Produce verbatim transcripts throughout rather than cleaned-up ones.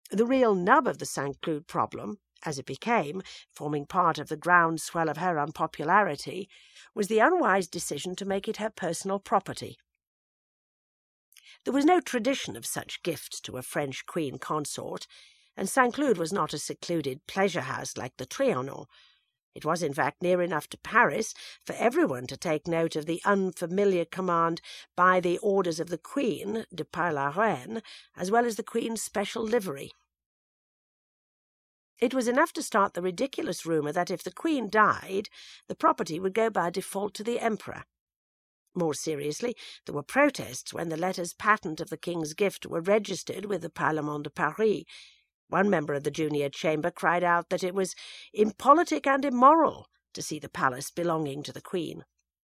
The real nub of the Saint Cloud problem, as it became, forming part of the groundswell of her unpopularity, was the unwise decision to make it her personal property. There was no tradition of such gifts to a French queen consort, and Saint Cloud was not a secluded pleasure house like the Trianon. It was, in fact, near enough to Paris for everyone to take note of the unfamiliar command by the orders of the Queen, de par la Reine, as well as the Queen's special livery. It was enough to start the ridiculous rumour that if the Queen died, the property would go by default to the Emperor. More seriously, there were protests when the letters patent of the King's gift were registered with the Parlement de Paris. One member of the junior chamber cried out that it was impolitic and immoral to see the palace belonging to the Queen.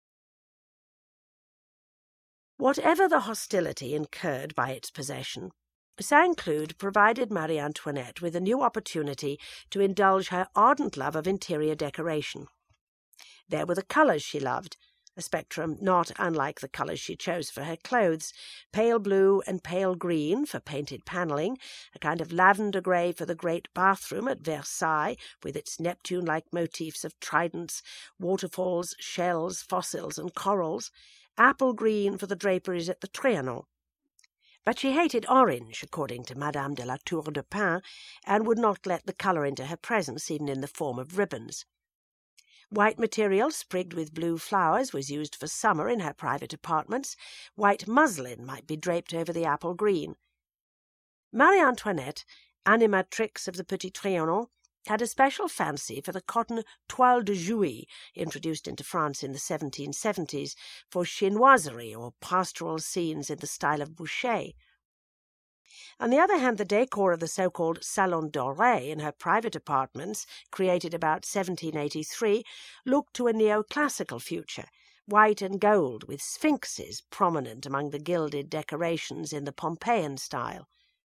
Whatever the hostility incurred by its possession, Saint Cloud provided Marie Antoinette with a new opportunity to indulge her ardent love of interior decoration. There were the colours she loved, a spectrum not unlike the colours she chose for her clothes, pale blue and pale green for painted panelling, a kind of lavender grey for the great bathroom at Versailles, with its Neptune-like motifs of tridents, waterfalls, shells, fossils and corals, apple green for the draperies at the Trianon. But she hated orange, according to Madame de la Tour de Pin, and would not let the colour into her presence, even in the form of ribbons. White material sprigged with blue flowers was used for summer in her private apartments. White muslin might be draped over the apple green. Marie Antoinette, animatrix of the Petit Trianon, had a special fancy for the cotton toile de Jouy, introduced into France in the seventeen seventies, for chinoiserie or pastoral scenes in the style of Boucher. On the other hand, the decor of the so-called Salon Doré in her private apartments, created about seventeen eighty-three, looked to a neoclassical future, white and gold, with sphinxes prominent among the gilded decorations in the Pompeian style.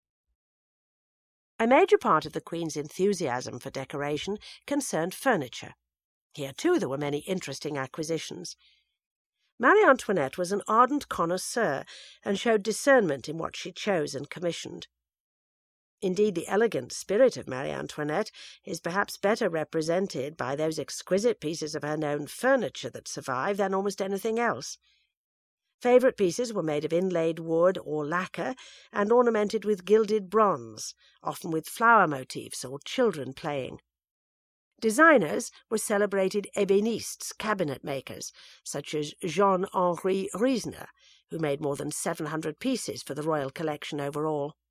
A major part of the Queen's enthusiasm for decoration concerned furniture. Here, too, there were many interesting acquisitions. Marie Antoinette was an ardent connoisseur and showed discernment in what she chose and commissioned. Indeed, the elegant spirit of Marie Antoinette is perhaps better represented by those exquisite pieces of her known furniture that survive than almost anything else. Favourite pieces were made of inlaid wood or lacquer and ornamented with gilded bronze, often with flower motifs or children playing. Designers were celebrated ébénistes, cabinet makers, such as Jean-Henri Riesner, who made more than seven hundred pieces for the royal collection overall.